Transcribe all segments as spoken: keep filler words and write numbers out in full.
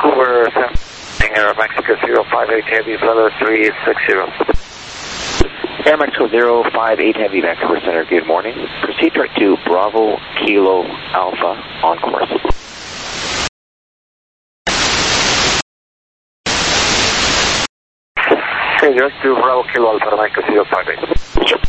Vancouver, Air Mexico zero five eight Heavy, Feather three six zero. Air Mexico zero five eight Heavy, Vancouver Center, good morning. Proceed direct to Bravo Kilo Alpha on course. Okay, direct to Bravo Kilo Alpha, Mexico zero five eight.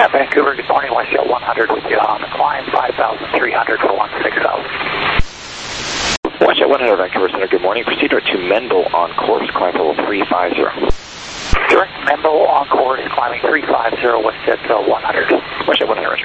Vancouver, good morning. Westfield one hundred with you on the climb, five thousand three hundred for one six thousand. Westjet one hundred, Vancouver Center, good morning. Proceed direct to Mendel on course, climb level three five zero. Direct Mendel on course, climbing three five zero, Westjet uh, one hundred. Westjet one hundred, roger.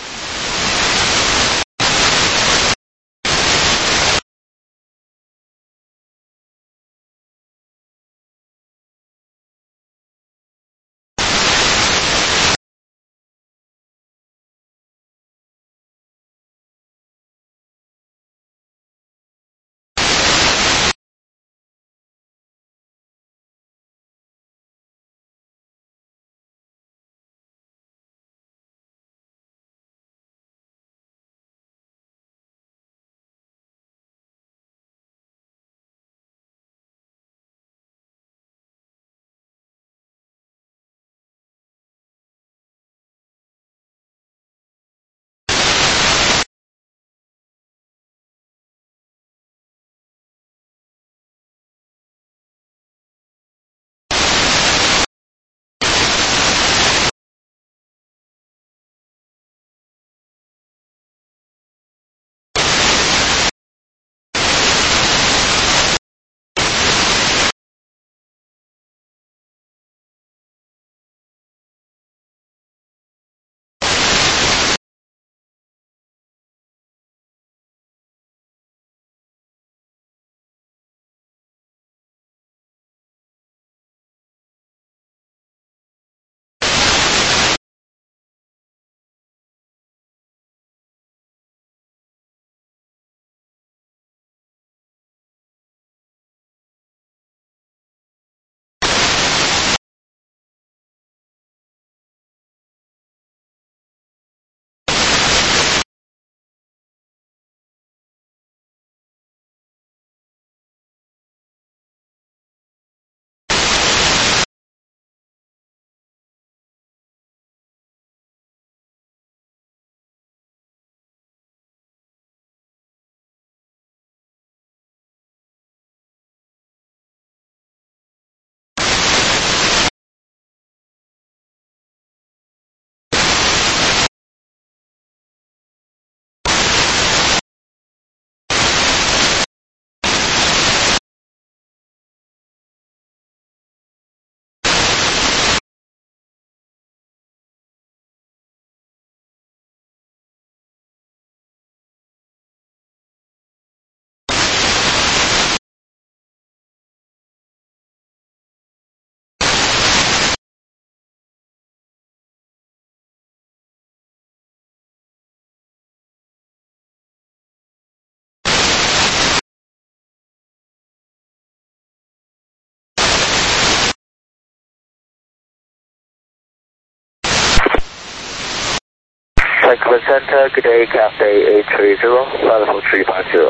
Vancouver Center, good day, Cafe eight three zero, level three five zero.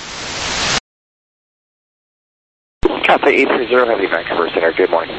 Cafe eight three zero, heavy Vancouver Center, good morning.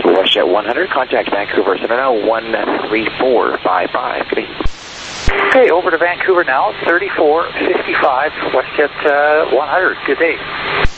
WestJet one hundred, contact Vancouver Center now, one three four five five. Good day. Okay, over to Vancouver now, thirty-four fifty-five, WestJet uh, one hundred. Good day.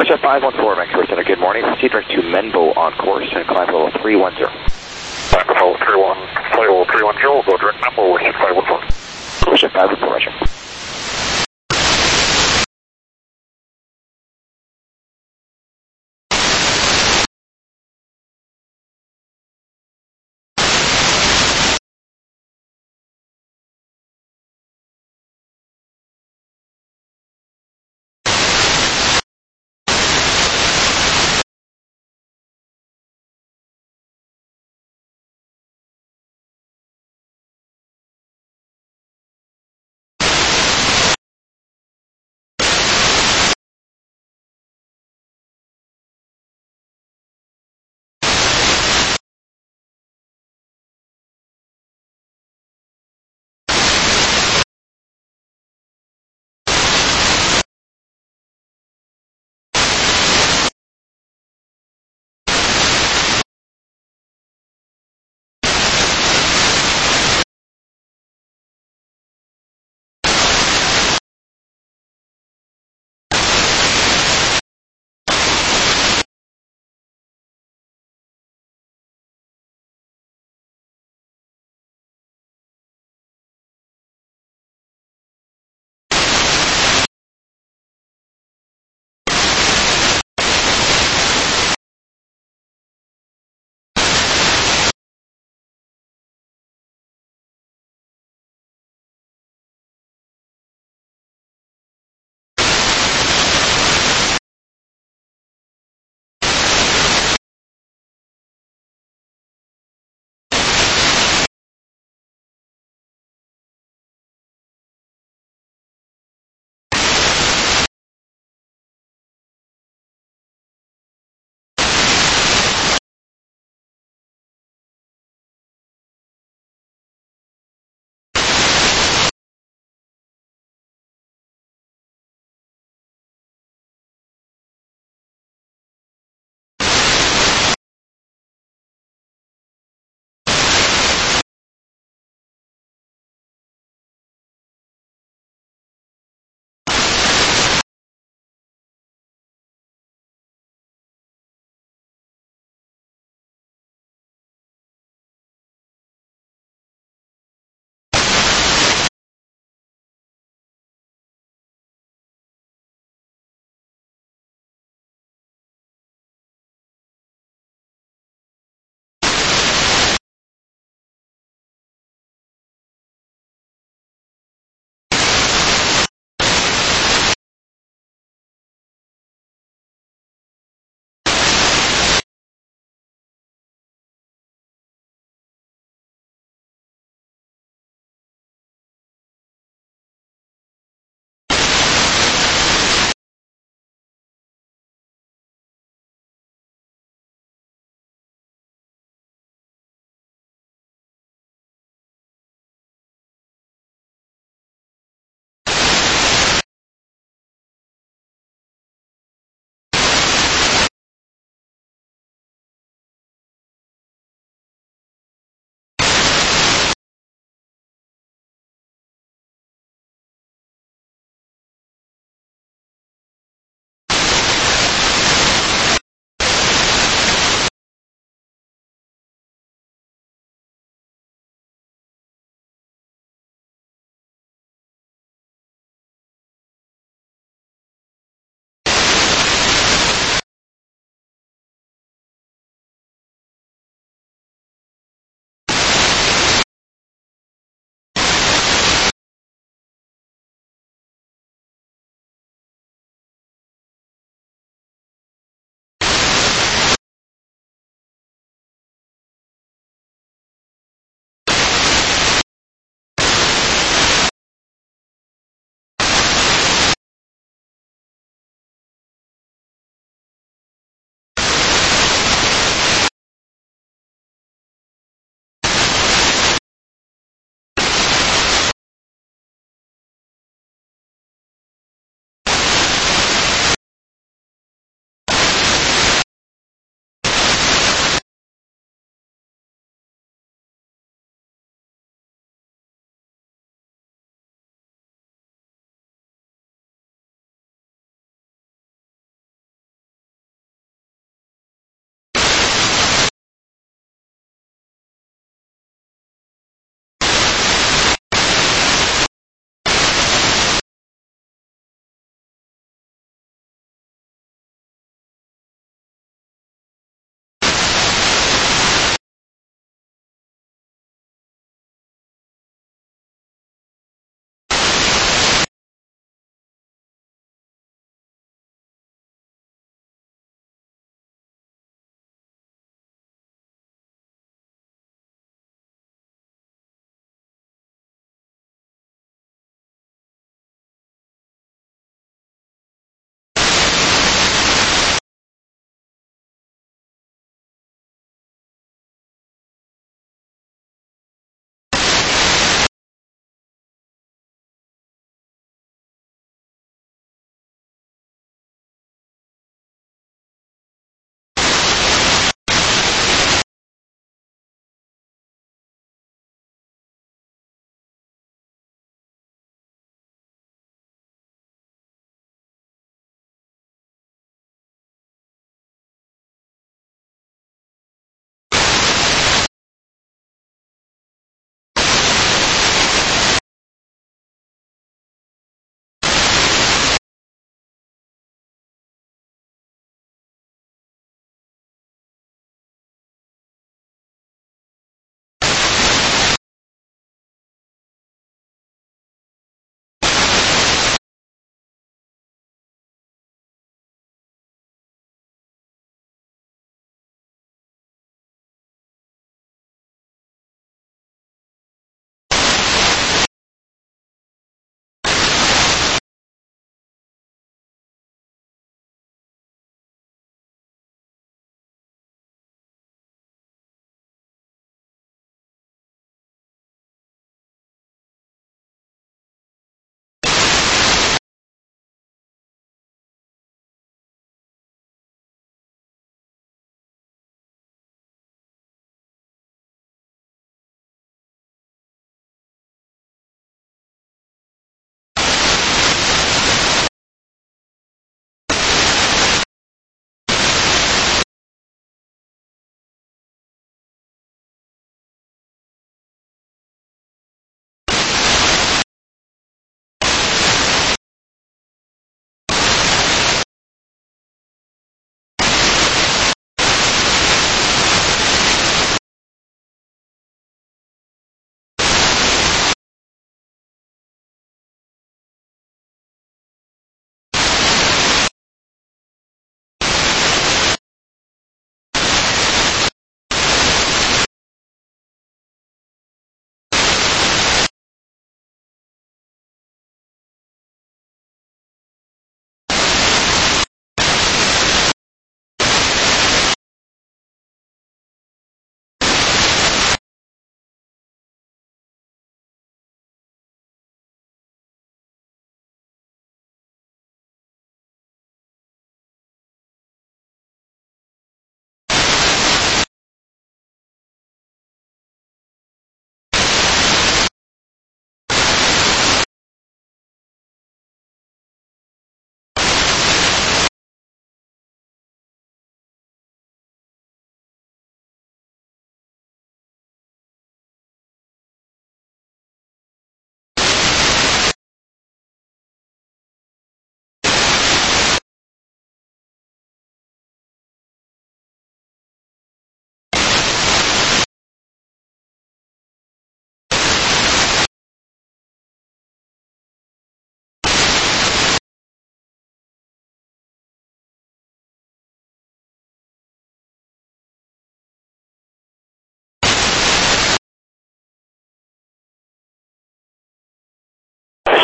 Porsche five one four, Vancouver Center, good morning. Proceed direct to Menbo on course and climb level three one zero. Level three one, level three one zero, go direct Menbo, wish five one four. Porsche five one four, Roger.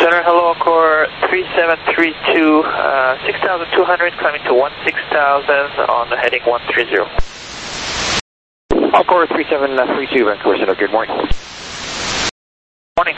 Center, hello, Encore three seven three two, uh, six thousand two hundred, climbing to one six thousand on the heading one three zero. Encore three seven three two, Vancouver Center, good morning. Morning.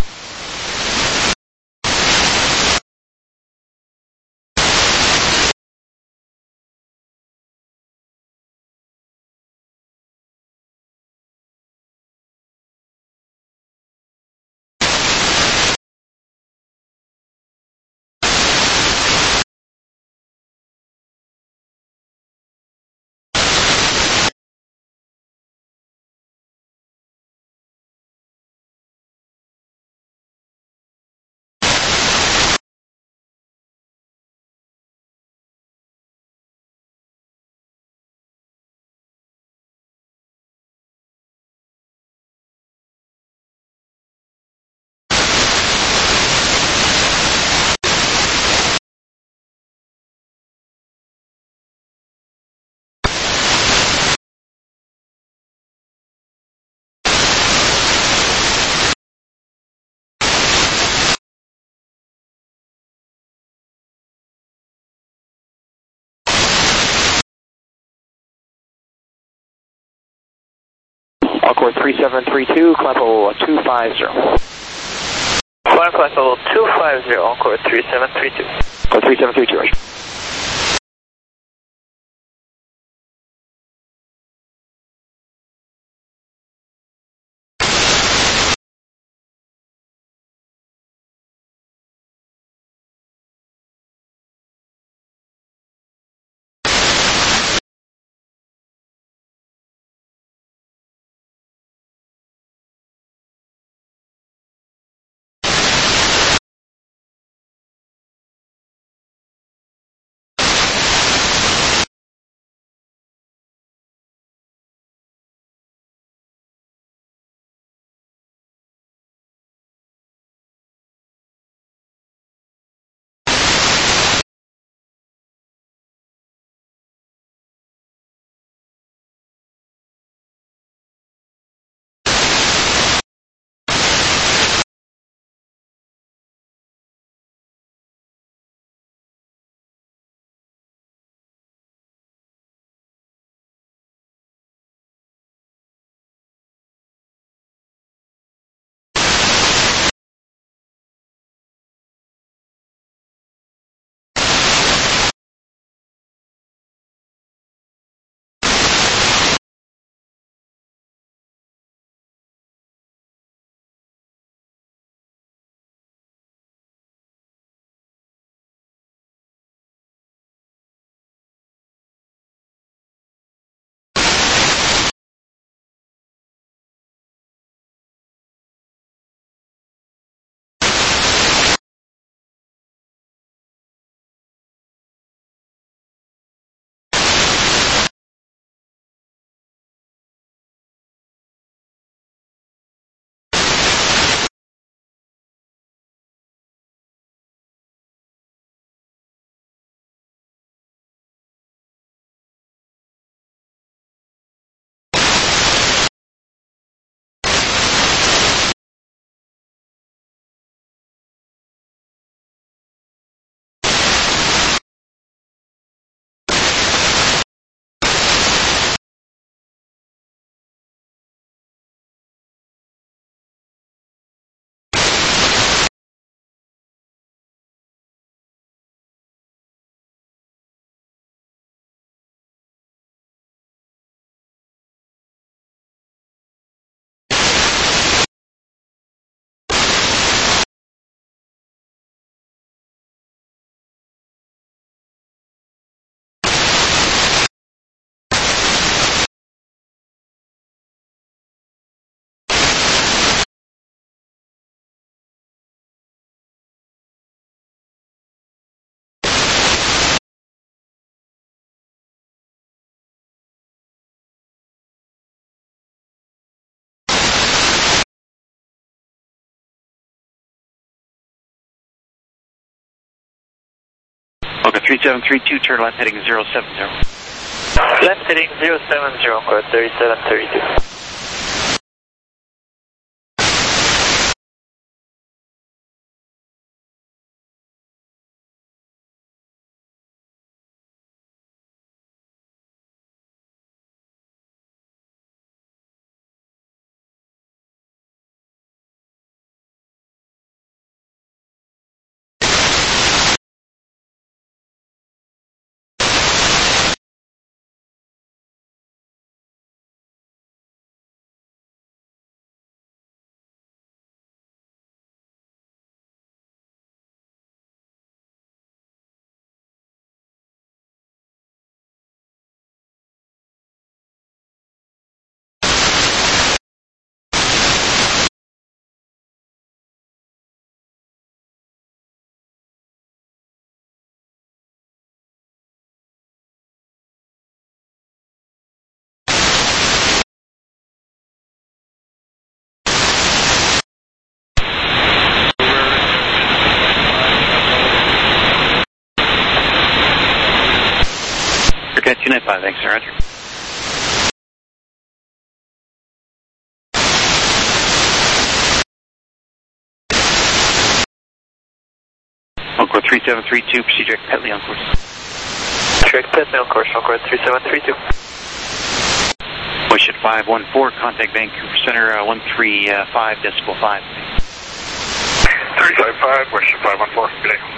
Encore three seven three two, climb level two five zero. Climb flight level two five zero, Encore three seven three two. Encore three seven three two, Roger. Okay, three seven three two, turn left heading zero seven zero. Left heading zero seven zero, Encore thirty-seven thirty-two. Okay, two nine five, thanks, Roger. Encore three seven three two, proceed direct Petley on course. Direct Petley on course, Encore three seven three two. Wish at five one four, contact Vancouver Center, uh, one three five decibel five. three five five, wish at five one four, good day.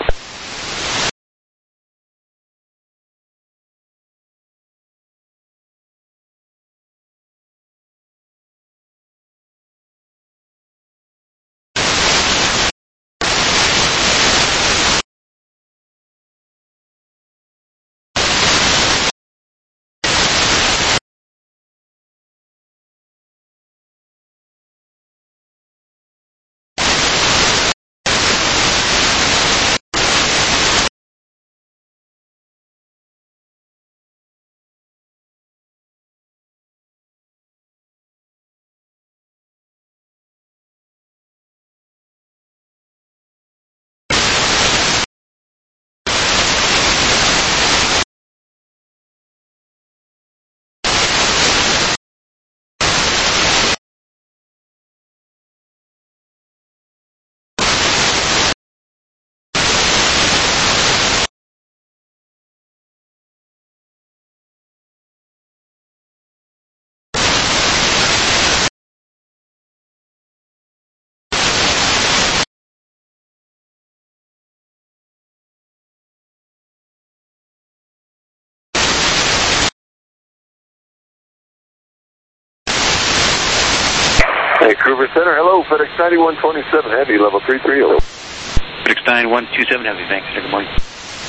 Vancouver Center, hello, FedEx ninety-one twenty-seven Heavy, level three three zero. FedEx ninety-one twenty-seven Heavy, thanks, sir, good morning.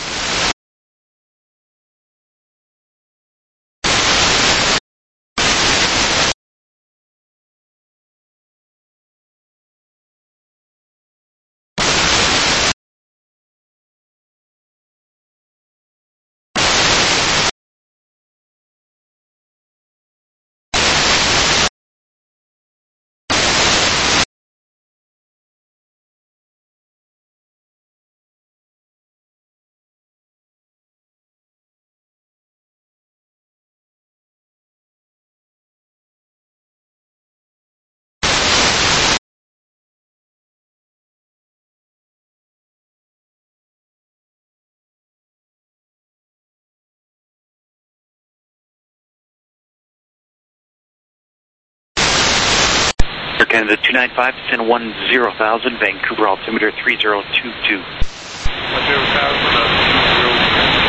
Air Canada two nine five, descend one zero thousand, Vancouver altimeter three zero two two. one zero thousand,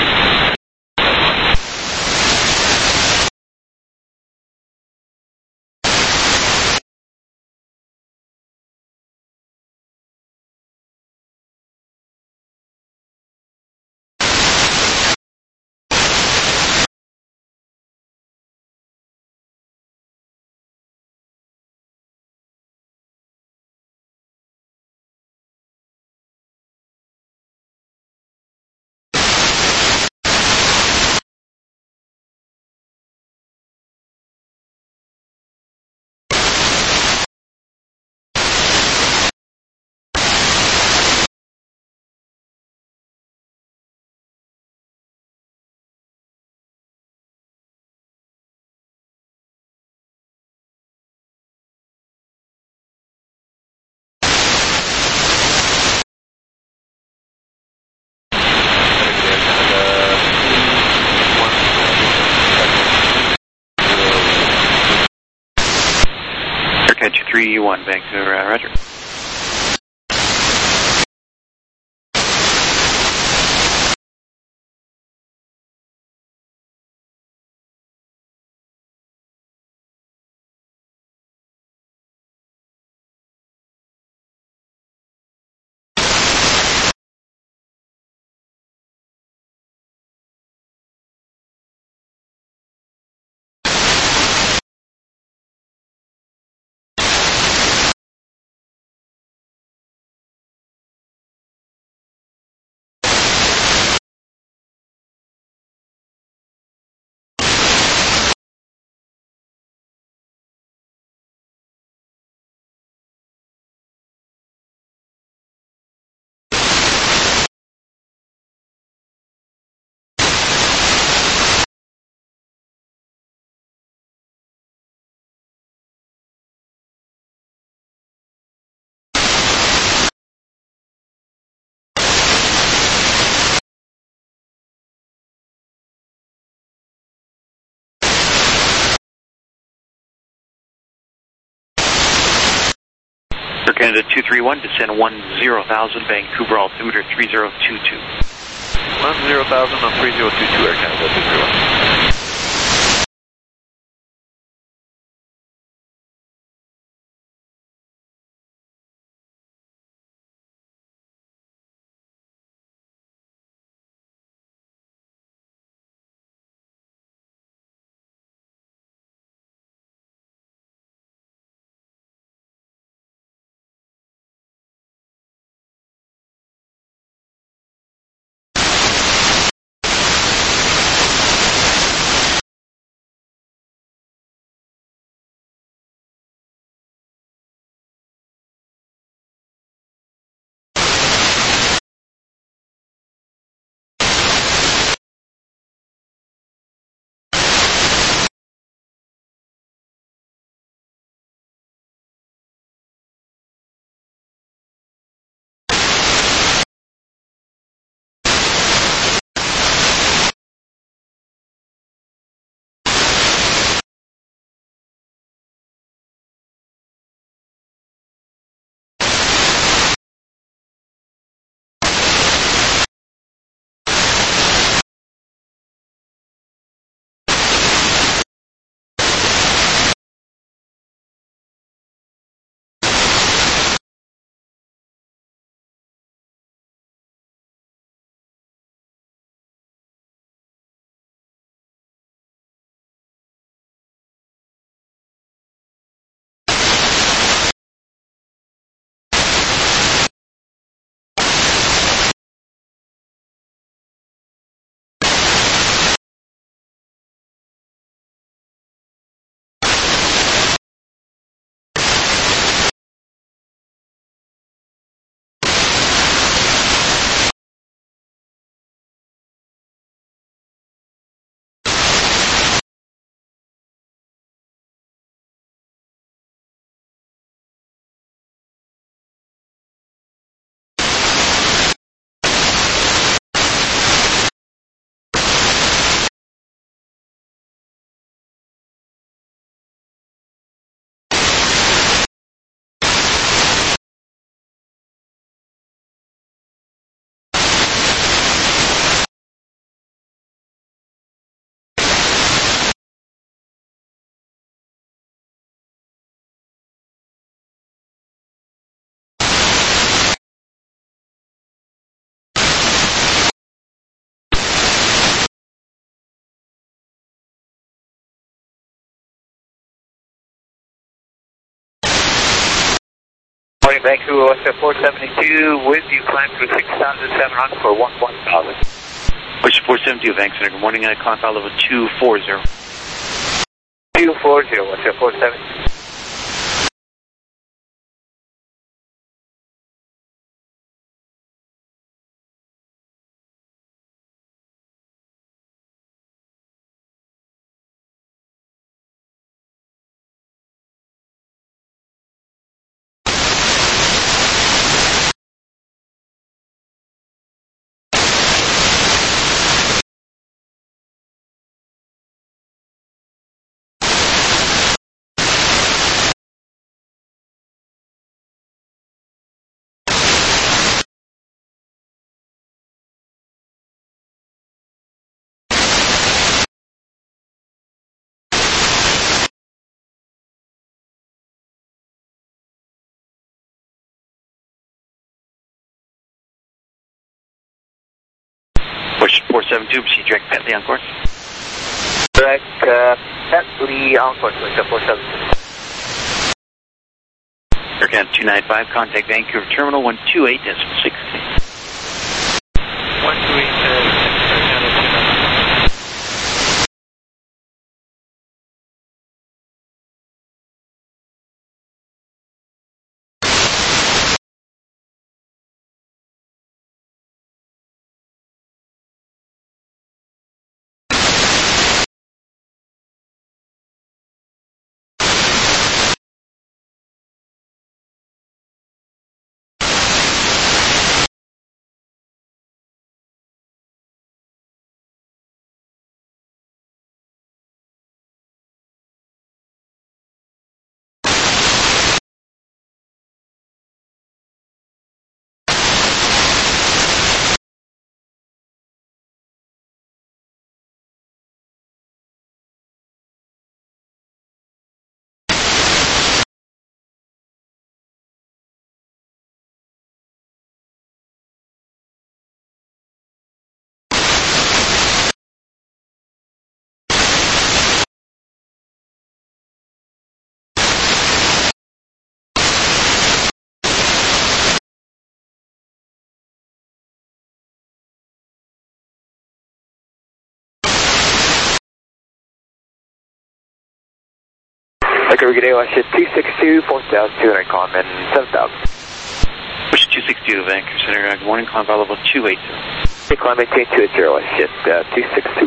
Catch three one, Vancouver, uh, Roger. Canada two three one, descend one zero thousand, Vancouver altimeter three zero two two. one zero thousand on three zero two two, Air Canada two three one. Morning, Vancouver, Westjet four seventy-two, with you, climb through six thousand seven hundred for one one thousand. Westjet four seventy-two, Vancouver, good morning, uh, climb file level two four zero. two four zero, Westjet four seventy-two. Westjet four seventy-two, proceed direct Petley on course. Direct uh, Petley on course, Westjet four seventy-two. Air Canada two nine five, contact Vancouver Terminal one two eight decimal six. one two eight, uh, Air Canada two nine five. Okay, good day, Westjet two six two, four thousand two hundred, climb in seven thousand. Wish two six two to Vancouver Center, uh, good morning, climb file level two eight zero. Okay, climb maintain two eight zero, Westjet uh, two six two.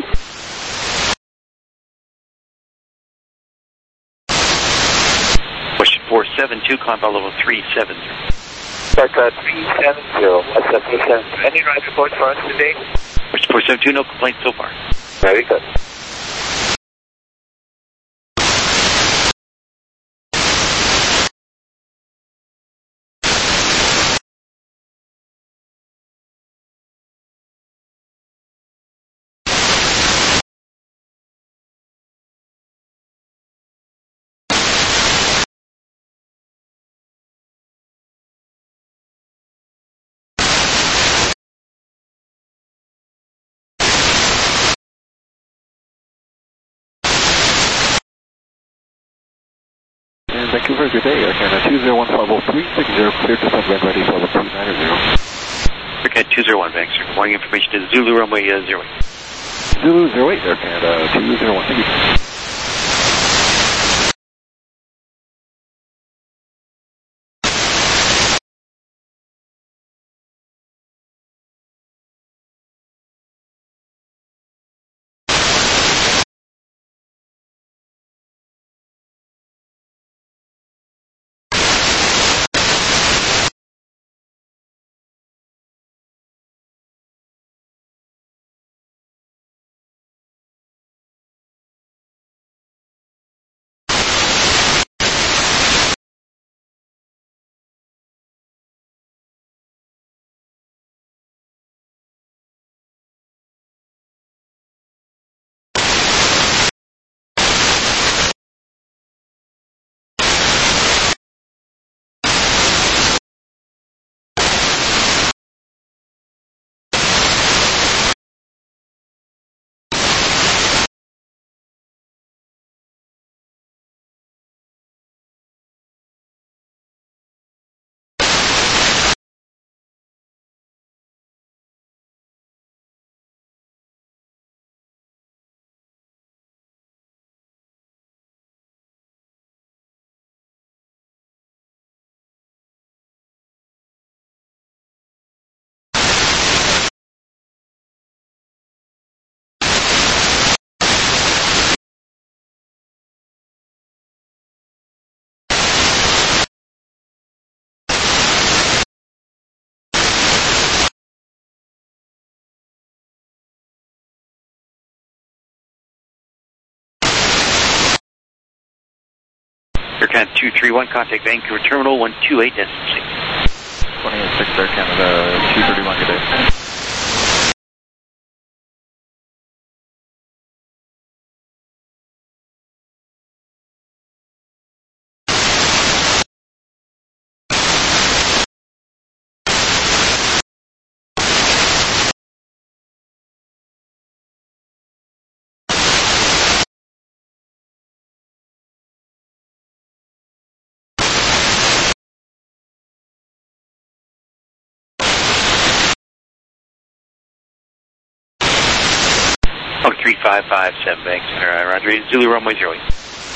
Question four seven two, climb file level three seven zero. Starcraft three seven zero, Westjet three seven zero. Any ride reports for us today? Question four seven two, no complaints so far. Very good. Vancouver, good day. Air Canada two zero one five zero three six zero, clear to send ready for level two nine zero. Air Canada two zero one, Vancouver. Good morning, information to Zulu runway uh, zero eight. Zulu zero eight, Air Canada two zero one, thank you. Air Canada two three one, contact Vancouver Terminal one two eight S C. twenty-eight six, Air Canada two thirty-one, good day. Oh, three five five seven, Vancouver, uh, Roger, Zulu runway zero eight.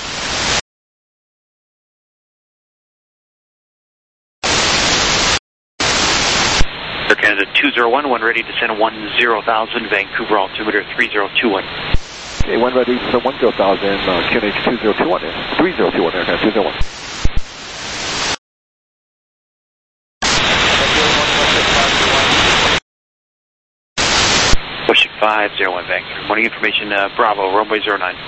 Air Canada two zero one, one ready to send one zero thousand, Vancouver altimeter three zero two one. Okay, one ready to send one zero thousand, uh, Q N H two zero two one, three zero two one, Air Canada two zero one. Question five zero one, Vancouver. Morning information, uh, Bravo, runway zero nine.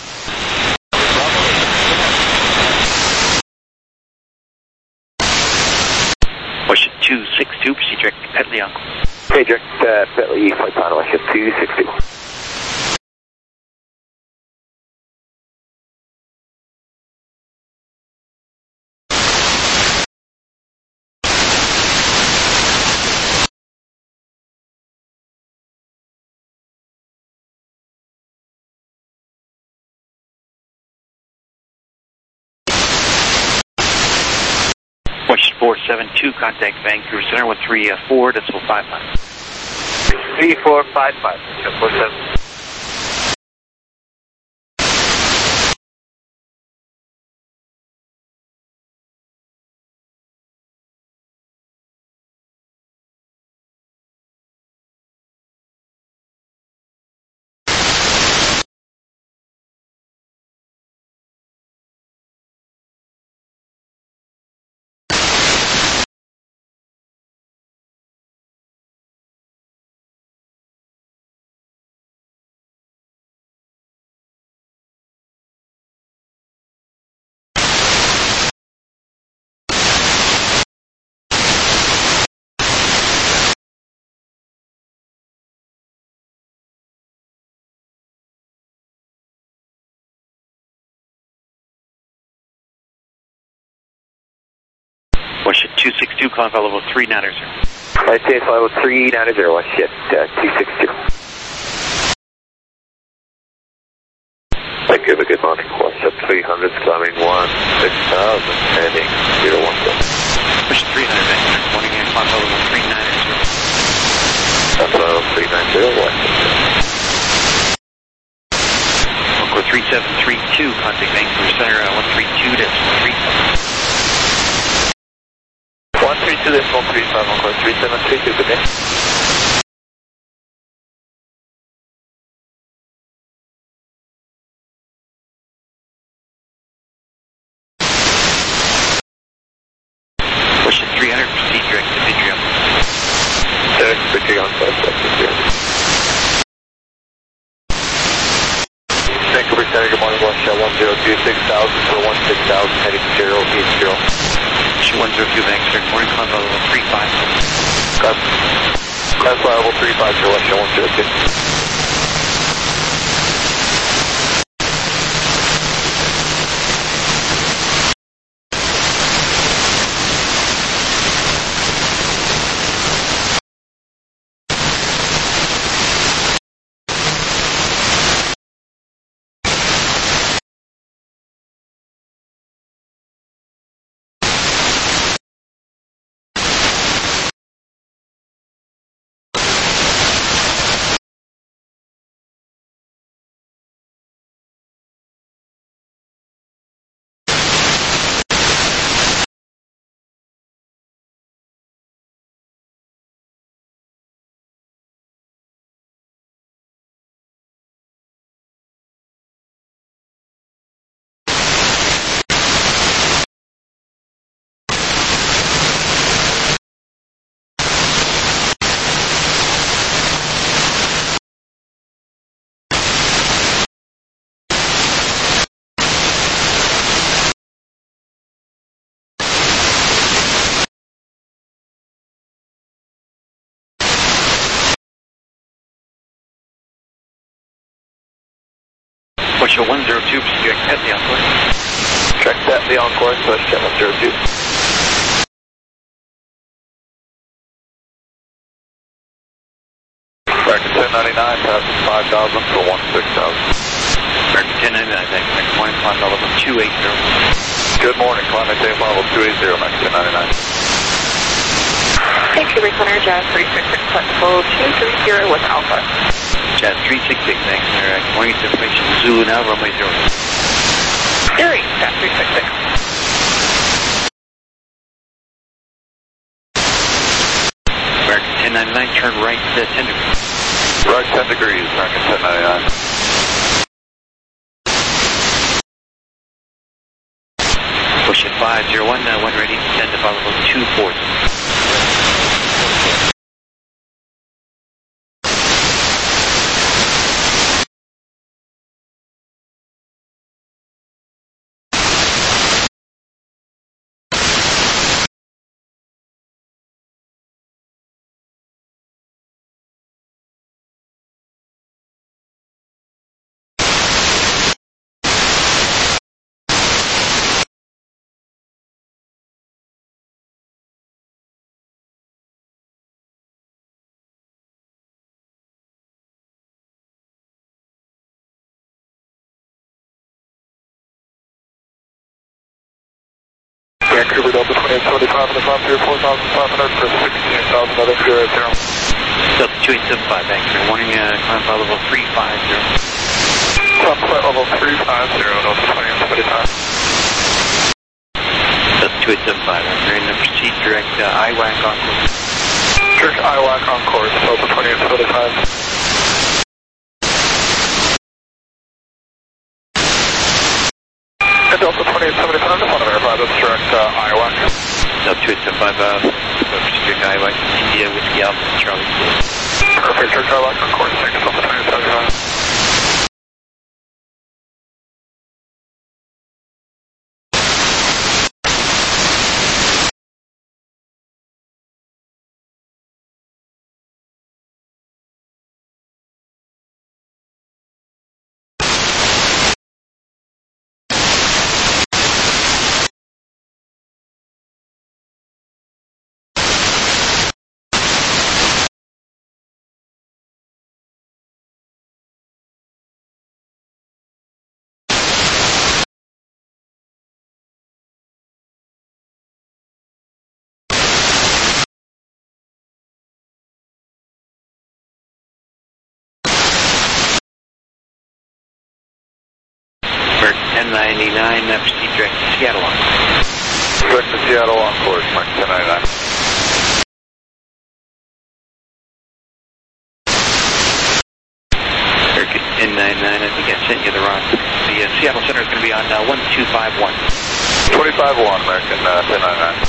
Question two six two, proceed direct Petley on course. Okay, direct uh, Petley, flight time, Westjet two six two. Question four seven two, contact Vancouver Center with three four decimal five five. three four five five, four seven. two six two, climb flight level three ninety. Flight T A flight level three ninety, WestJet uh, two six two. Vancouver, good morning. WestJet three hundred, climbing one six thousand, heading zero one zero. Push three hundred, Vancouver, good morning, and climb flight level three ninety. Climb flight level three ninety, WestJet. Encore three seven three two, contact Vancouver Center, uh, one three two decimal three five. one three two decimal three five, Encore three seven three two, good day. Push it three hundred, proceed direct to Vidrio. Direct to Vidrio on flight level Vancouver Center, good morning, WestJet one zero two six thousand for one six thousand, heading zero eight zero. Push one zero two, Vancouver, good morning, climb flight level three five. Climb, climb flight level three five zero, WestJet one zero two. Push one zero two, proceed direct to the Encore. Check that, the Encore, WestJet one zero two. American ten ninety-nine, passing five thousand for one six thousand. American ten ninety-nine, Vancouver, good morning, climb flight level two eight zero. Good morning, climb T A flight level two eight zero, American ten ninety-nine. Vancouver Center, Jazz three six six, flight level two three zero with Alpha. Jazz three six six, Vancouver, uh, good morning, information, Zulu now, runway zero. Theory, Jazz three six six. American ten ninety-nine, turn right to ten degrees. Right ten degrees, American ten ninety-nine. Push it five zero one, uh, one ready to descend to flight level two four zero. Vancouver Delta twenty-eight seventy-five on the top here, four thousand five hundred for sixteen thousand, other zero zero. Delta two eight seven five, Vancouver, morning, uh, climb flight level three five zero. Climb flight level three five zero, Delta twenty-eight seventy-five. Delta two eight seven five, Vancouver, and then proceed direct uh, I W A C on course. Direct I W A C on course, Delta twenty-eight seventy-five. And Delta twenty-eight seventy-five, just want to verify that's direct uh, I W A C. Delta two eight seven five, uh, proceed direct I W A C, India, Whiskey Alpha, Charlie. Perfect, direct I W A C on course, thank you, Delta twenty-eight seventy-five. ten ninety-nine, uh, proceed direct to Seattle on course. Direct to Seattle on course, Mark ten ninety-nine. Circuit ten ninety-nine, I think I sent you the wrong. The uh, Seattle Center is going to be on uh, one two five one. twenty-five one, American uh, ten ninety-nine.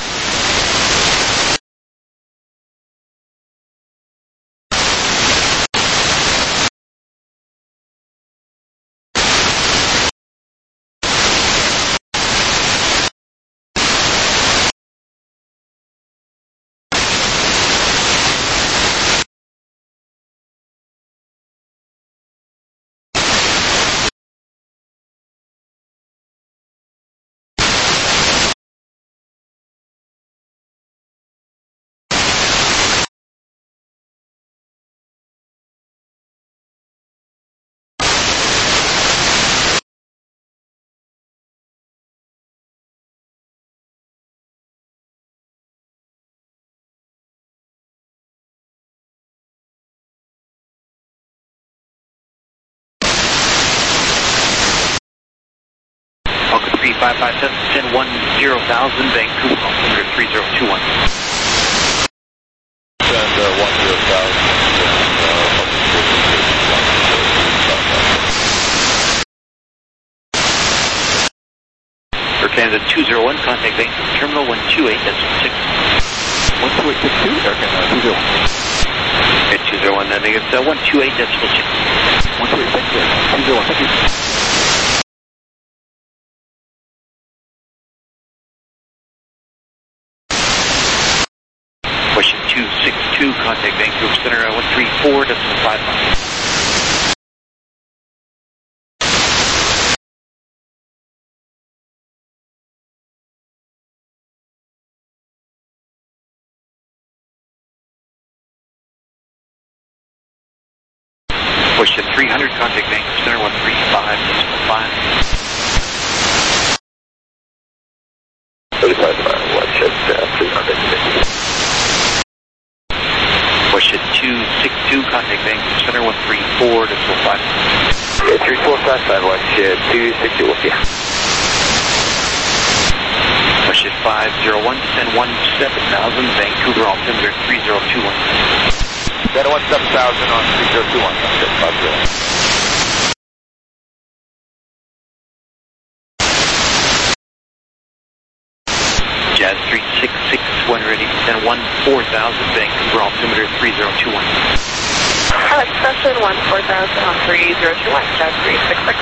three five five seven, send one zero thousand, Vancouver, altimeter three zero two one. Send uh, one zero thousand. For Canada two zero one, contact Vancouver Terminal one two eight decimal six. one two eight six two, Air Canada two zero one. Okay, two zero one, then it's uh, one two eight decimal six. one two eight six, two zero one, thank you. Question two six two, contact Vancouver Center, uh, one three four decimal five five. Question three hundred, contact Vancouver Center, one three five decimal five. thirty-five mile, watch it, uh, three hundred. Question two six two, contact Vancouver Center, one three four decimal five. Yeah, three four five five, watch it, two six two, yeah. Question five zero one, send one seven thousand, Vancouver, altimeter three zero two one. Then one seven thousand on three zero two one, that's it, five zero. Jazz three six six, when ready, send one four thousand, Vancouver, altimeter three zero two one. Alex, session one four thousand on three zero two one, Jazz three six six.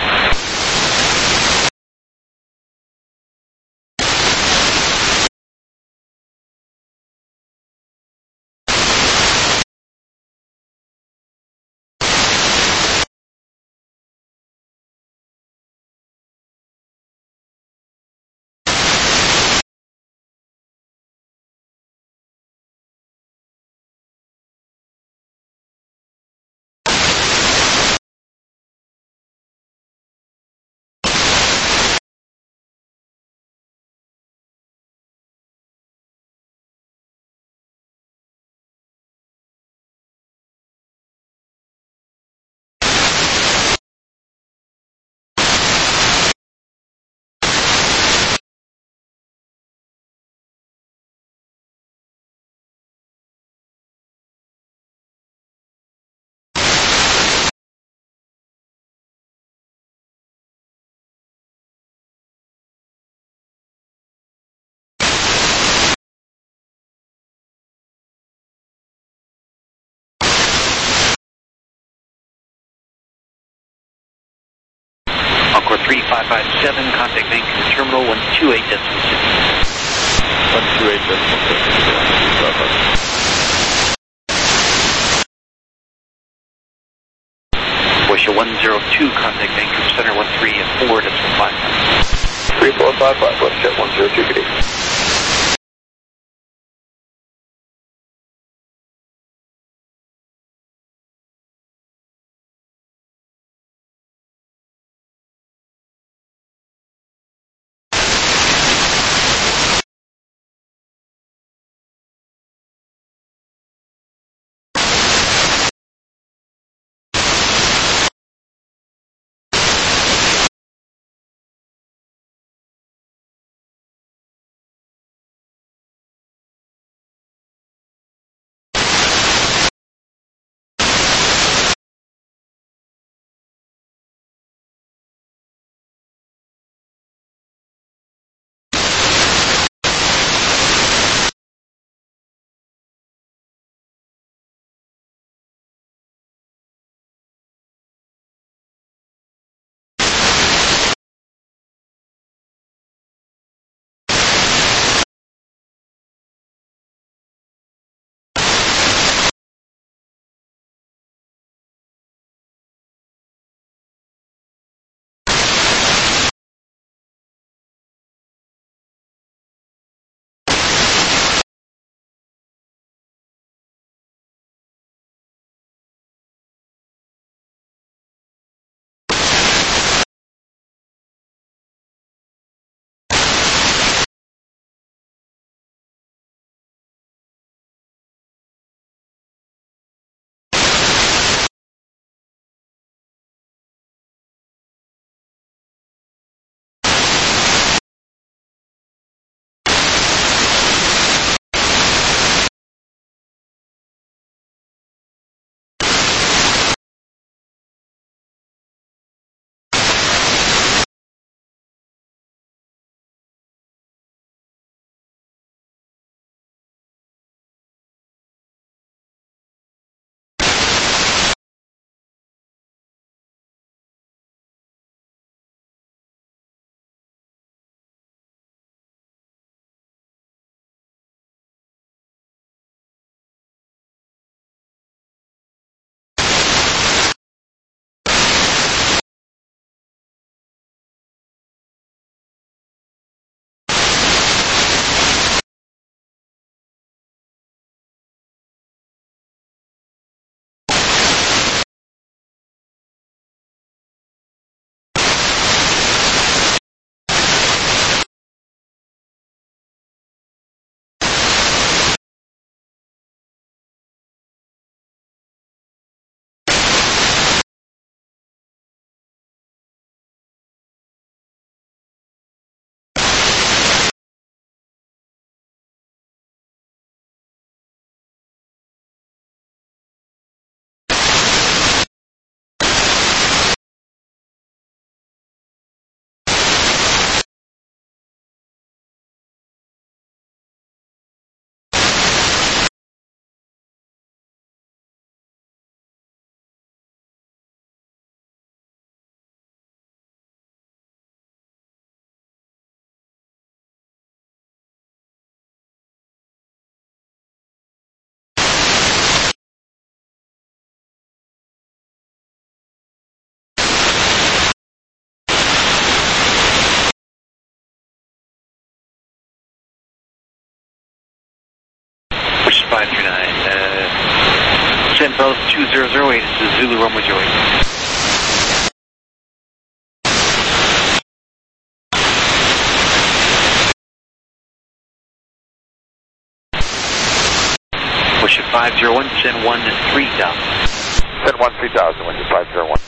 Encore three five five seven, contact Vancouver Terminal, one two eight decimal six. one two eight decimal six, Question one zero two, contact Vancouver Center, one three four decimal five. three four five five, watch it, one zero two, good day. Carlos two zero zero eight, this is Zulu Romeo Joey. Wish at five zero one, send one three thousand. Send one three thousand, wish at five zero one.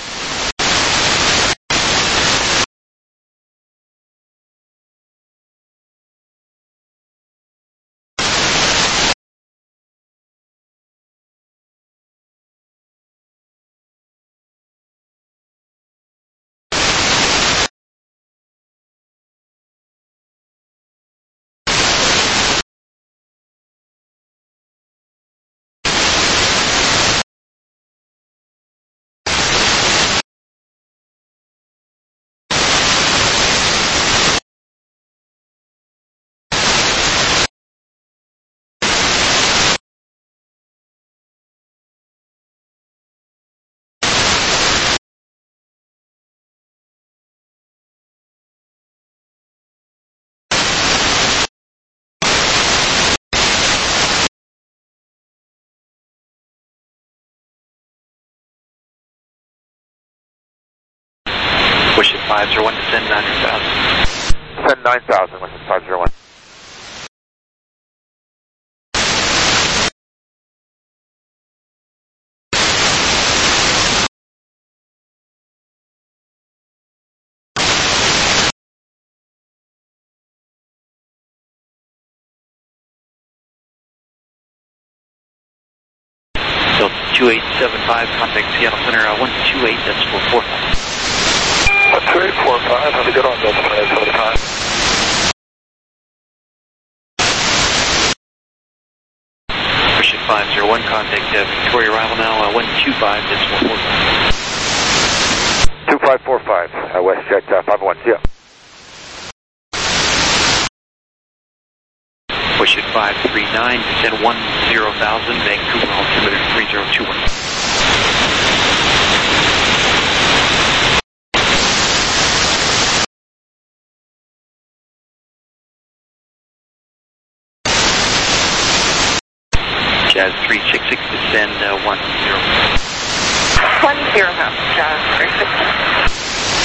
Wish at five zero one, send nine thousand. Send nine thousand, wish at five zero one. Delta two eight seven five, contact Seattle Center uh, one two eight, that's four four five. one two eight four five, have a good on Delta twenty-eight seventy-five. Wish at five zero one, contact uh, Victoria arrival now uh, one two five, that's four four five. two five four five, uh, WestJet uh, five one, yeah. Wish at five three nine, descend one zero thousand, Vancouver altimeter three zero two one. Jazz three six six, descend uh, one zero. One zero half, Jazz three six six.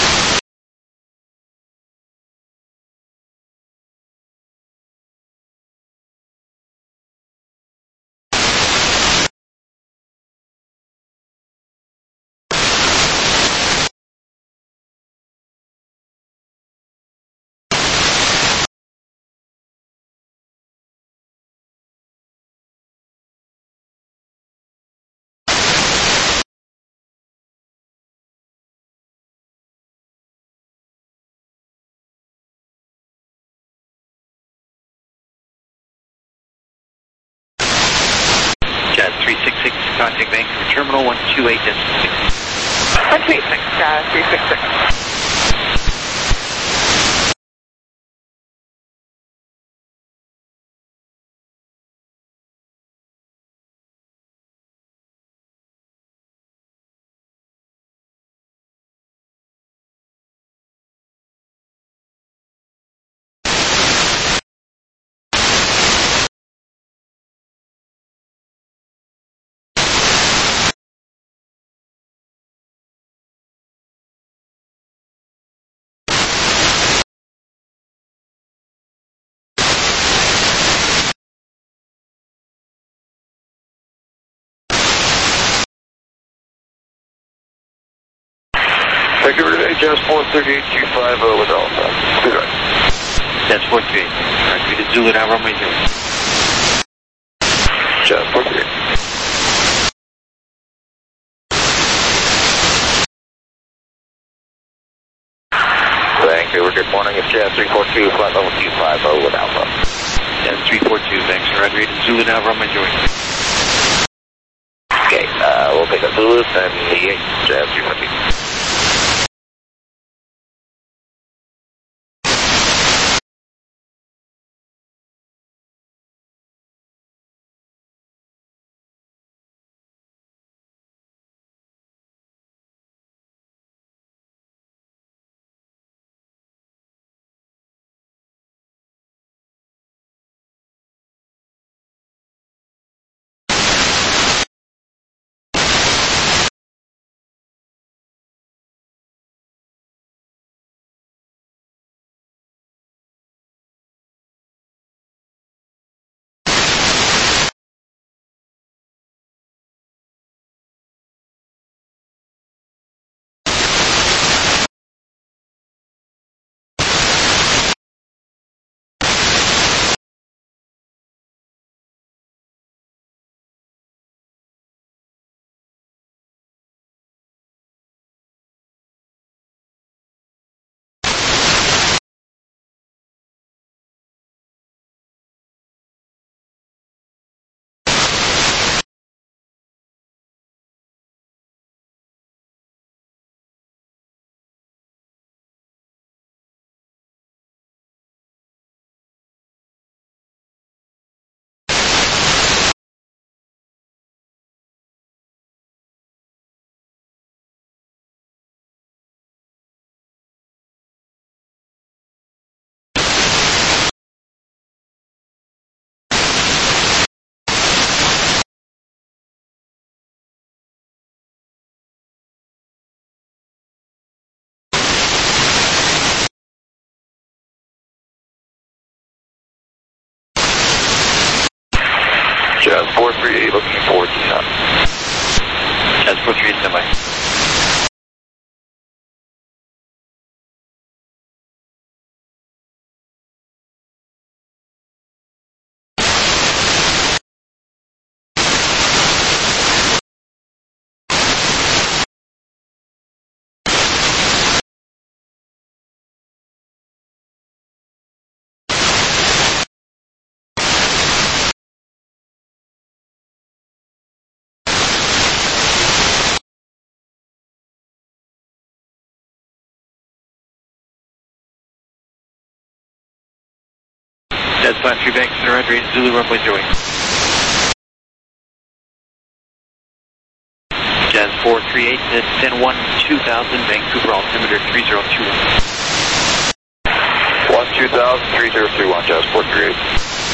Jazz three six six, contact Vancouver Terminal one two eight, that's six. one two eight six, Jazz three six six. Vancouver today, Jazz four three eight two five zero with Alpha. Good right. That's four three eight. Alright, we did Zulu now, Romeo Joey. Jazz four three eight. Vancouver, good morning. It's Jazz three four two, flight level two five zero with Alpha. Jazz three four two, thanks. Alright, we did Zulu now, Romeo Joey. Okay, uh, we'll pick up Zulu and the eight, Jazz three four two. four three eight looking for T top. Jazz four three eight, stand by. Jazz five three bank, center right, range Zulu runway zero eight. Jazz four three eight, descend one two thousand, Vancouver altimeter three zero two one. one two thousand, three zero two one, Jazz four three eight.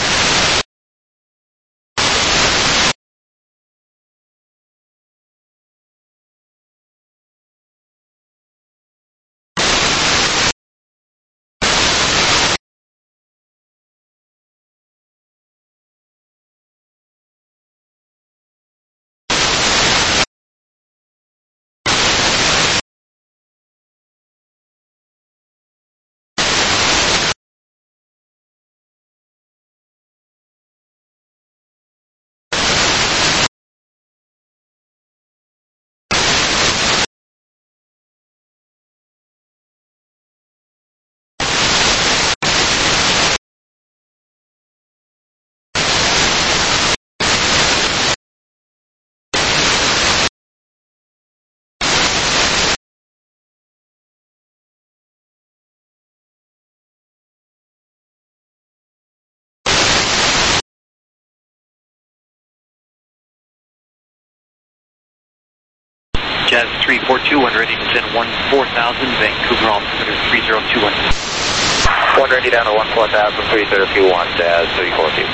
Jazz three four two one, ready to send one four thousand, Vancouver altimeter three zero two one. one ready down to one four thousand, three zero two one, Jazz three four two.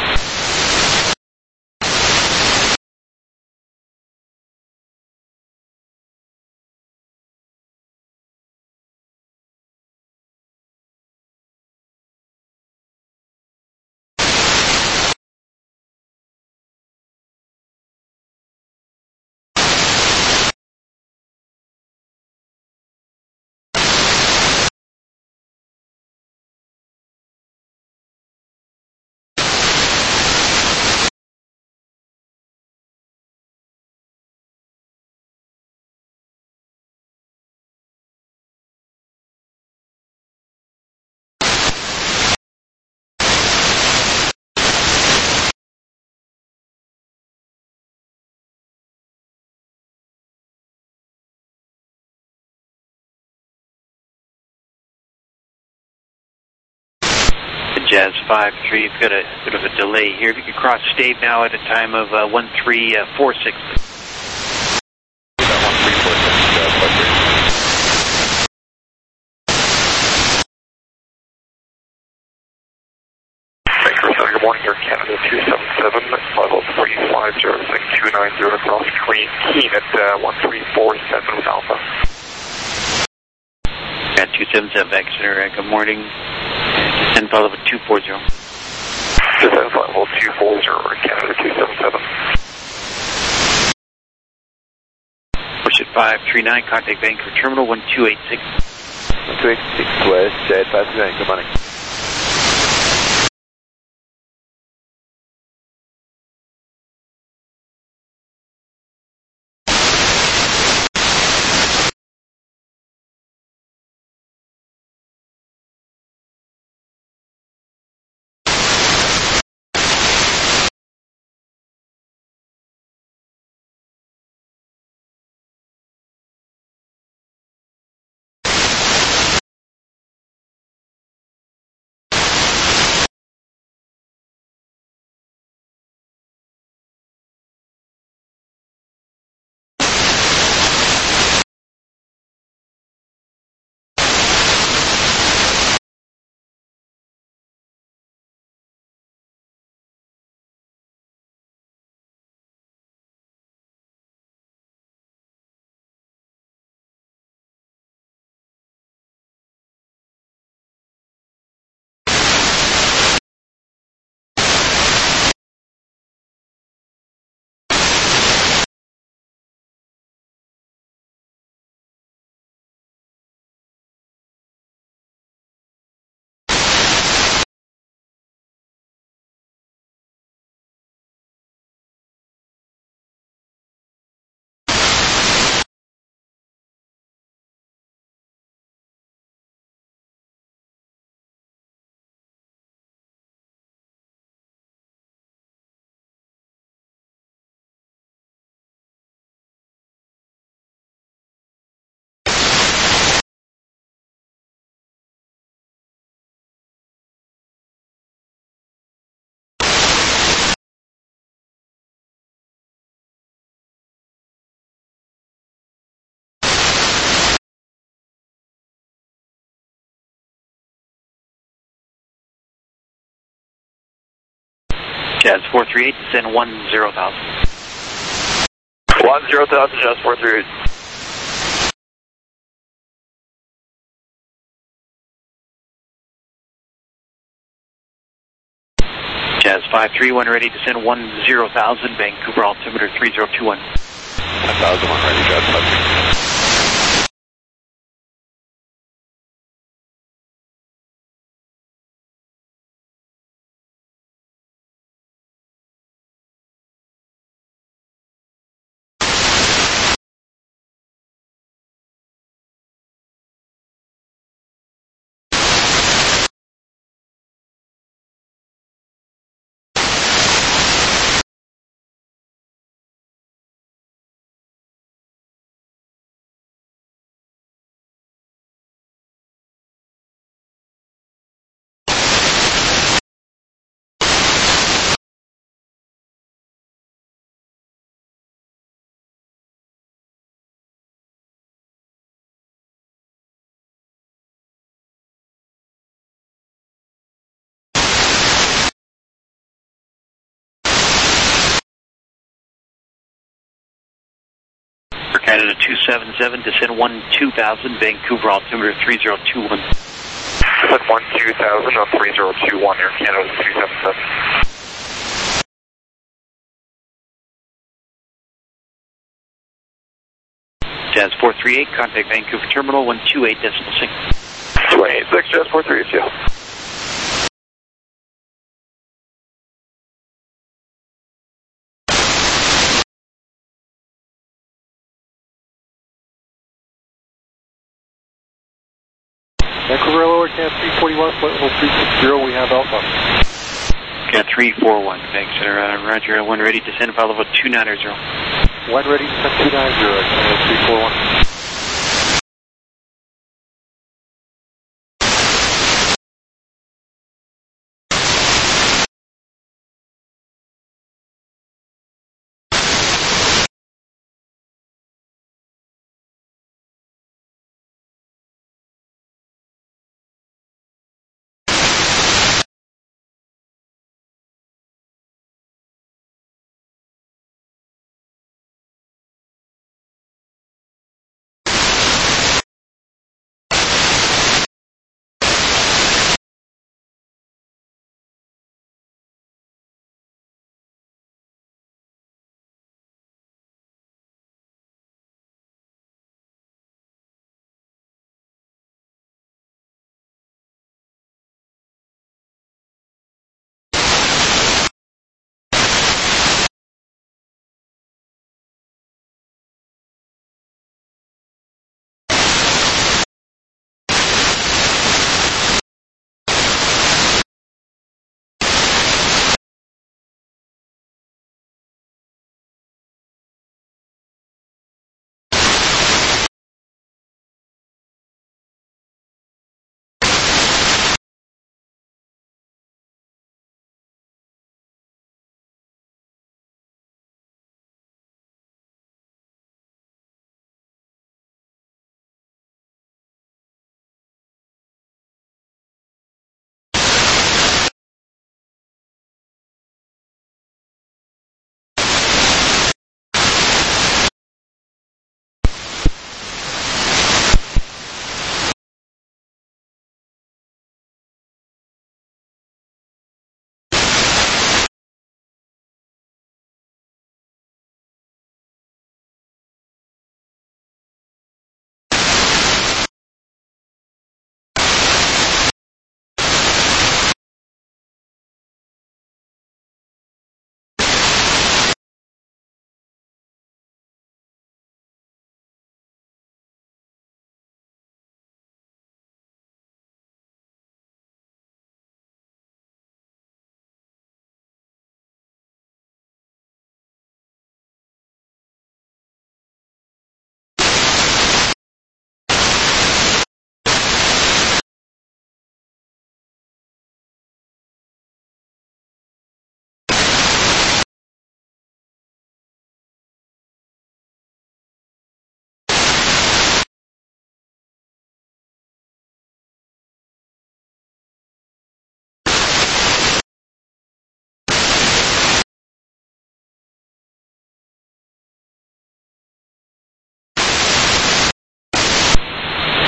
Jazz five three, you've got a bit of a delay here. If you could cross state now at a time of uh, one three four six. one three four six, Jazz five three. Vancouver Center, good morning, Air Canada two seven seven, level three five zero six two nine zero, cross Queen Keen at uh, one three four seven with Alpha. Got two seven seven, back center, uh, good morning. Descend follow with two four zero. Descend level two four zero, Air Canada two seven seven. Push at five three nine, contact Vancouver Terminal one two eight six. one two eight six West, Jazz five three nine, good morning. Jazz four three eight, descend one zero thousand. one zero thousand, Jazz four three eight. Jazz five three one, ready, descend one zero thousand, Vancouver altimeter three zero two one. one thousand one, ready, Jazz five three. Canada two seven seven, descend one two thousand, Vancouver altimeter three zero two one. Descend one two thousand on three zero two one, Air Canada two seven seven. Jazz four three eight, contact Vancouver terminal one two eight decimal six. two eight six, Jazz four three eight, yeah. Vancouver lower, Cat three forty-one, flight level three six zero, we have Alpha. Cat three four one, thanks, sir. Uh, Roger, one ready, descend flight level two nine zero. One ready, descend two nine zero, Canada three four one.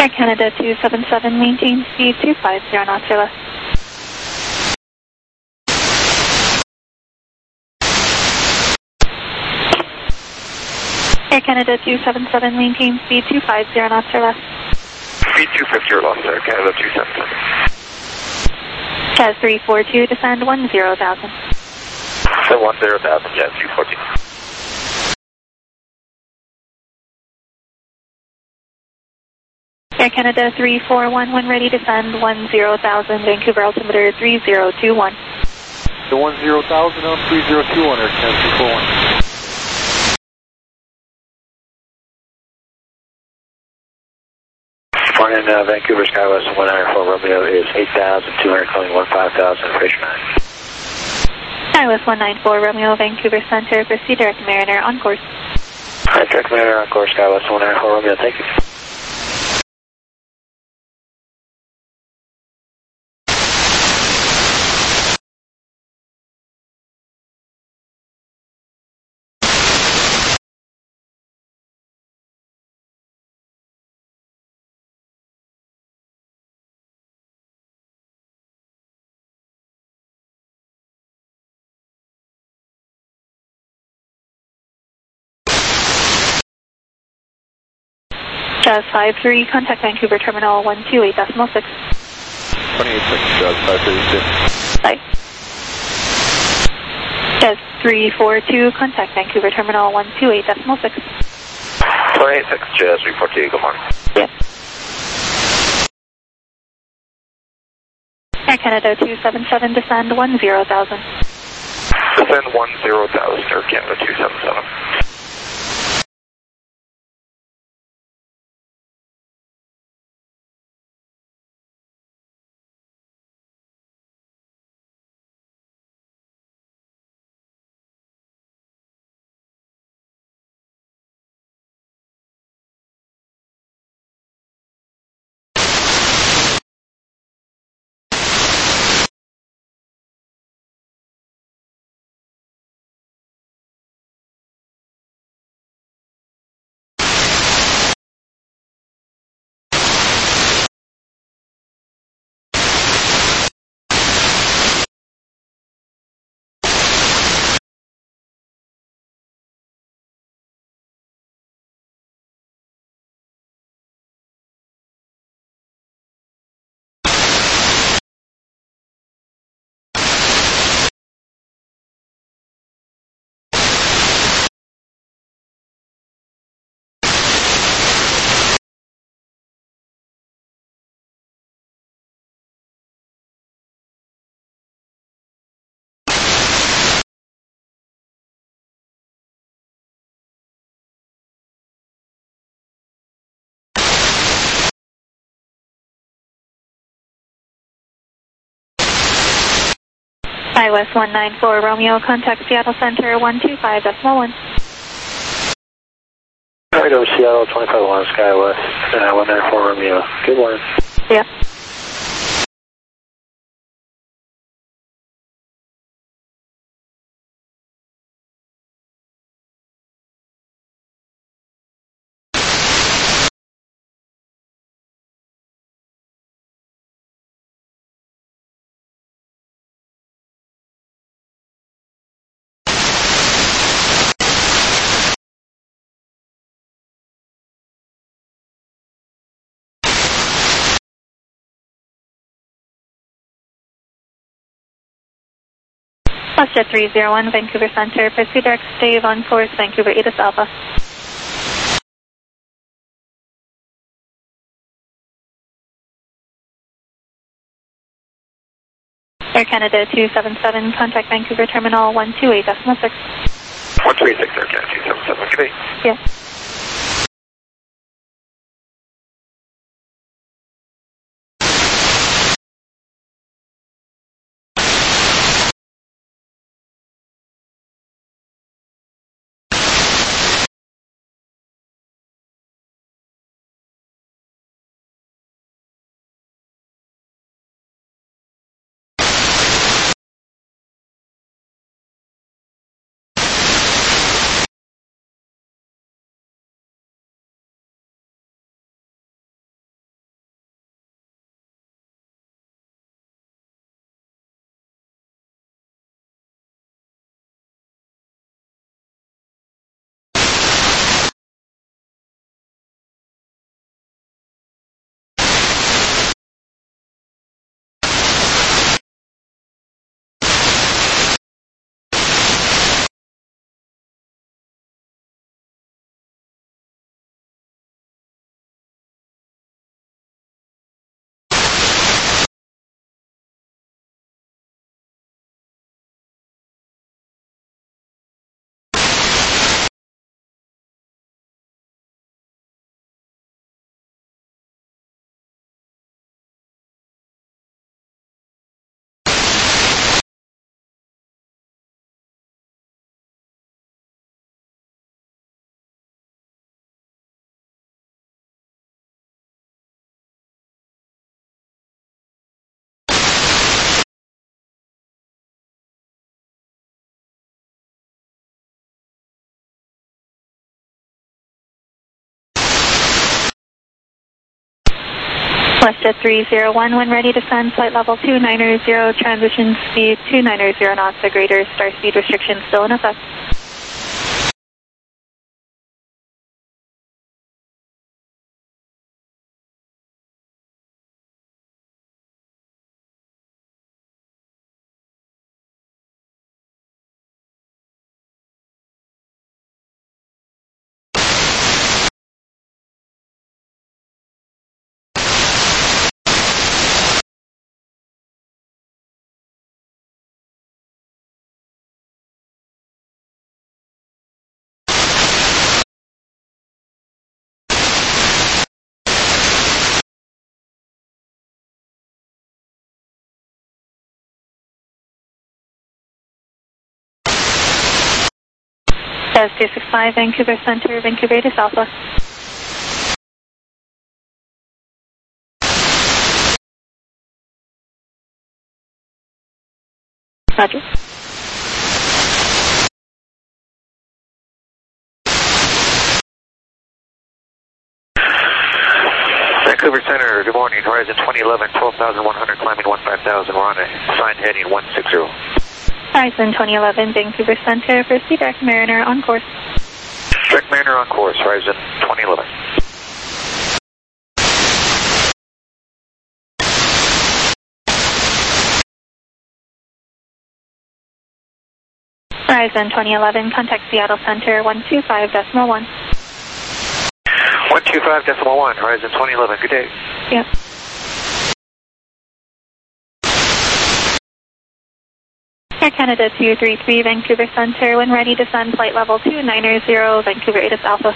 Air Canada two seven seven, maintain speed two five zero knots or less. Air Canada two seven seven, maintain speed two five zero knots or less. Speed two fifty or less, Air Canada two seven seven. Jazz three four two, descend one zero thousand. So one zero thousand, Jazz three four two. Air Canada three four one, when ready, descend one zero thousand, Vancouver altimeter three zero two one. The one zero thousand on three zero two one, Air Canada three four one. Morning, uh, Vancouver Skywest one nine four Romeo is eight thousand two hundred, calling one five thousand, Fraser nine. Skywest one nine four Romeo, Vancouver Center, proceed direct Mariner on course. Alright, direct Mariner on course, Skywest one nine four Romeo, thank you. Jazz five three, contact Vancouver Terminal one two eight decimal six. twenty-eight seconds, Jazz five thirty-six. Bye. Jazz three four two, contact Vancouver Terminal one two eight decimal six. twenty-eight seconds, Jazz three four two, good morning. Yeah. Air Canada two seven seven, descend one zero thousand. Descend one zero thousand, Air Canada two seven seven. Skywest one nine four Romeo, contact Seattle Center one two five decimal one. Alright, over Seattle, twenty-five one, Skywest, uh, one nine four Romeo. Good morning. Yeah. Jet three zero one, Vancouver Center, pursue direct stave on course, Vancouver Edis Alpha. Air Canada two seven seven, contact Vancouver Terminal one two eight decimal six. one two eight six, Air Canada two seven seven, good day. Yeah. WestJet three zero one, when ready to send, flight level two nine zero, transition speed two nine zero knots, the greater star speed restriction still in effect. Says two six five, Vancouver Center, Vancouver to Alpha. Roger. Vancouver Center, good morning. Horizon twenty eleven, twelve thousand one hundred, climbing fifteen thousand. We're on a sign heading one six zero. Horizon twenty eleven, Vancouver Center, proceed direct Mariner on course. Direct Mariner on course, Horizon twenty eleven. Horizon twenty eleven, contact Seattle Center, one two five decimal one. one two five decimal one, Horizon twenty eleven, good day. Yep. Air Canada two three three, Vancouver Center, when ready to send, flight level two nine zero, Vancouver eight Alpha.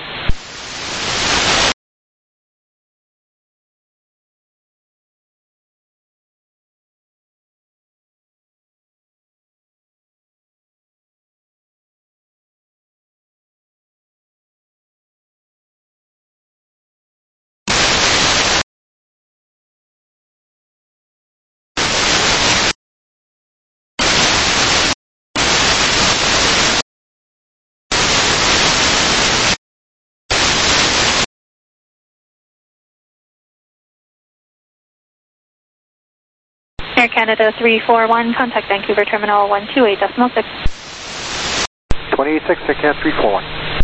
Air Canada three four one, contact Vancouver Terminal one two eight decimal six. twenty-eight six, Air Canada three four one.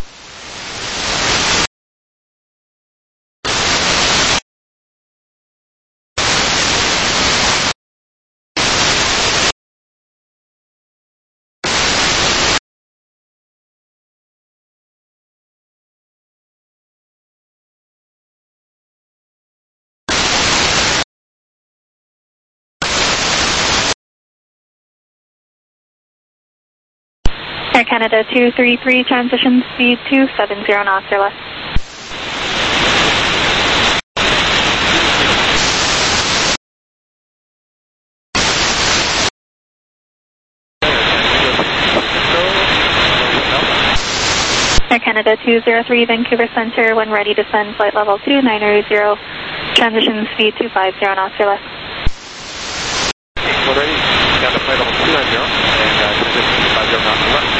Air Canada two three three, transition speed two seven zero knots or less. Air Canada two zero three, Vancouver Center, when ready to send, flight level two nine zero, transition speed two five zero knots or less. We're ready, down to flight level two nine zero, and uh, transition two five zero knots or less.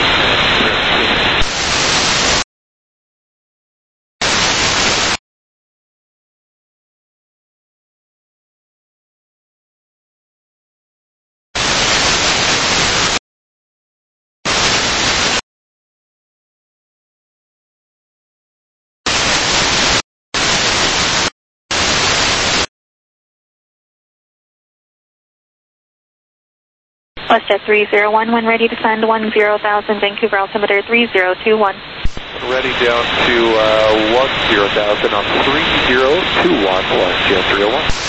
WestJet three zero one, when ready to send, one zero thousand, Vancouver altimeter three zero two one. Ready down to uh, one zero thousand on three zero two one, WestJet three oh one.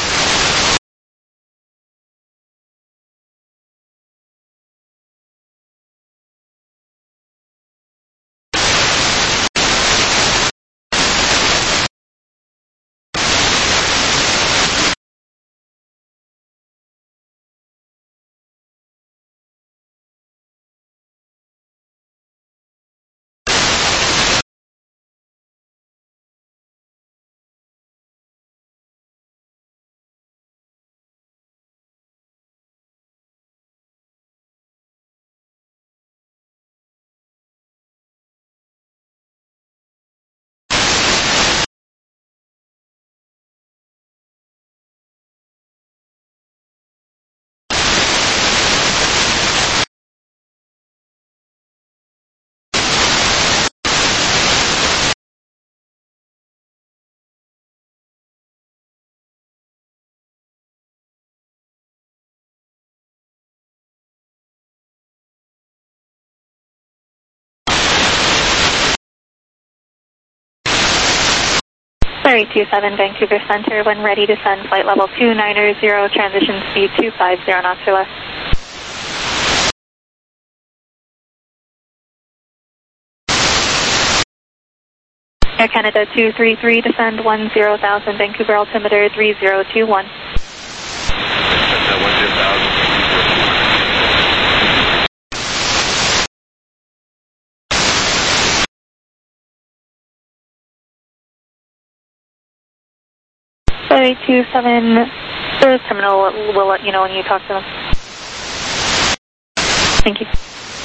Sorry, two seven Vancouver Center, when ready to send flight level two nine zero, transition speed two five zero knots or less. Air Canada two three three, descend one zero thousand, Vancouver altimeter three zero two one. one zero thousand. Sorry, two seven, the terminal will, will let you know when you talk to them. Thank you.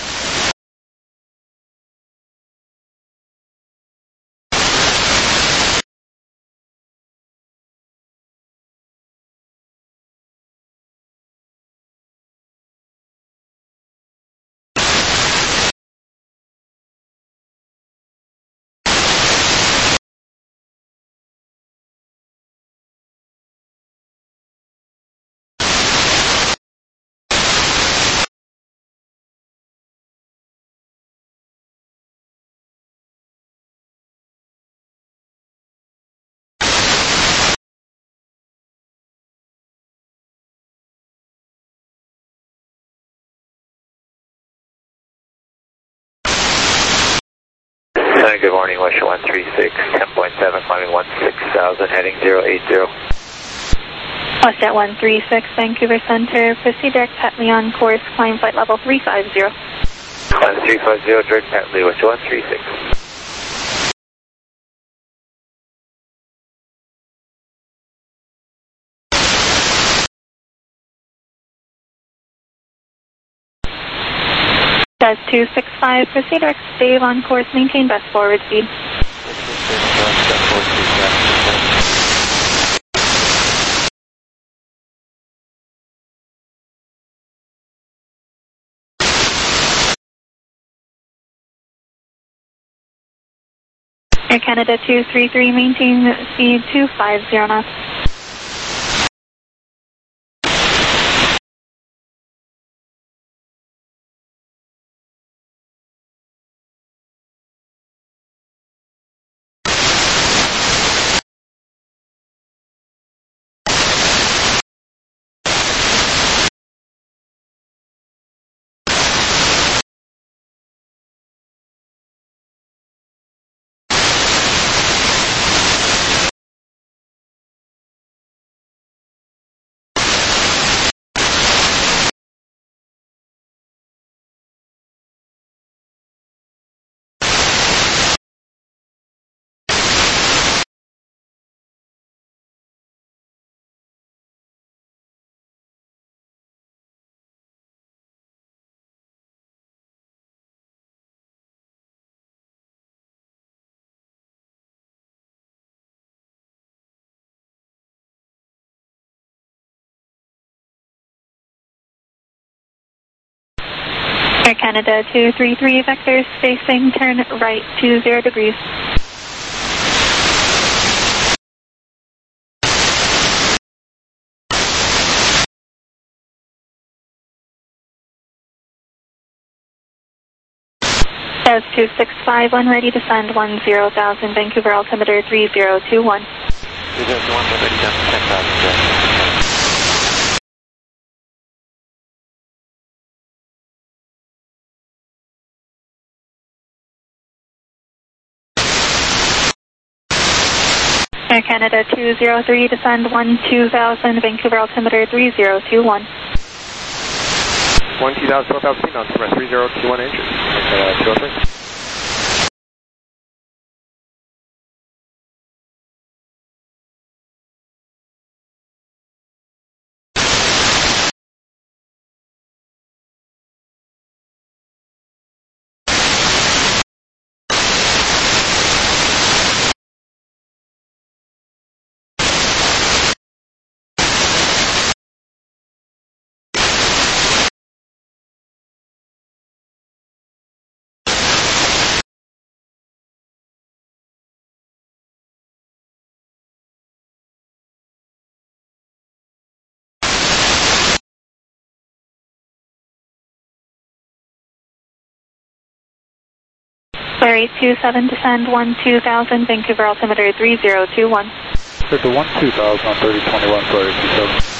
Good morning, West one three six, ten point seven, climbing one six thousand, heading zero eight zero. WestJet one three six, Vancouver Center, proceed direct Petley on course, climb flight level three five zero. Climb three five zero, direct Petley, West one three six. Jazz two six five, proceed direct Dave on course, maintain best forward speed. Air Canada two three three, maintain speed two five zero knots. Air Canada two three three, vector spacing, turn right two zero degrees. Jazz two six five, when ready to send one zero thousand, Vancouver altimeter three zero two one. three zero two one, when ready down to ten thousand. Air Canada two zero three, descend one two thousand, Vancouver altimeter three zero two one. one two thousand, twelve thousand, on camera three zero two one inches. Uh, two oh three. Clear eight two seven, descend one two thousand, Vancouver altimeter three zero two one. Clear to one two thousand on thirty twenty-one, Clear eight two seven.